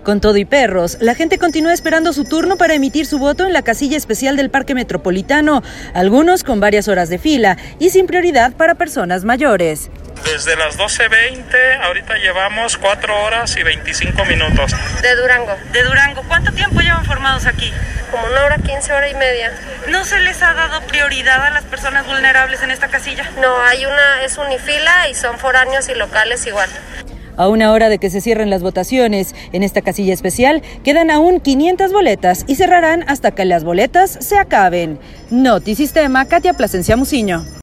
Con todo y perros, la gente continúa esperando su turno para emitir su voto en la casilla especial del Parque Metropolitano, algunos con varias horas de fila y sin prioridad para personas mayores. Desde las 12:20, ahorita llevamos 4 horas y 25 minutos. De Durango. De Durango, ¿cuánto tiempo llevan formados aquí? Como 1 hora 15, hora y media. ¿No se les ha dado prioridad a las personas vulnerables en esta casilla? No, es unifila y son foráneos y locales igual. A 1 hora de que se cierren las votaciones, en esta casilla especial quedan aún 500 boletas y cerrarán hasta que las boletas se acaben. Notisistema, Katia Plasencia Muciño.